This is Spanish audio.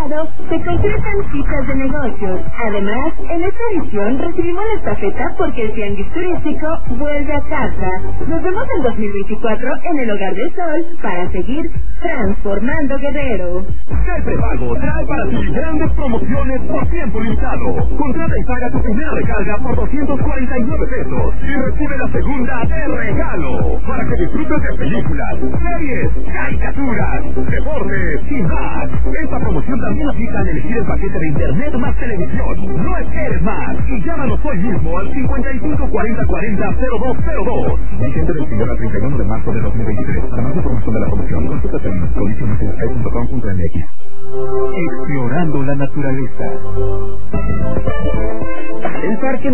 Mercado se concretan citas de negocios. Además, en esta edición recibimos la estafeta porque el tianguis turístico vuelve a casa. Nos vemos en 2024 en el Hogar del Sol para seguir transformando Guerrero. El prepago trae para ti grandes promociones por tiempo limitado. Contrata y paga tu primera recarga por 249 pesos y recibe la segunda de regalo para que disfrutes de películas, series, caricaturas, deportes y más. Esta promoción también aplica al elegir el paquete de internet más televisión. No esperes más y llámanos hoy mismo al 55 40 40 0202. Vigente del 1 al 31 de marzo de 2023. Para más información de la promoción, consulta términos, condiciones en sky.com.mx. Explorando la naturaleza. El Parque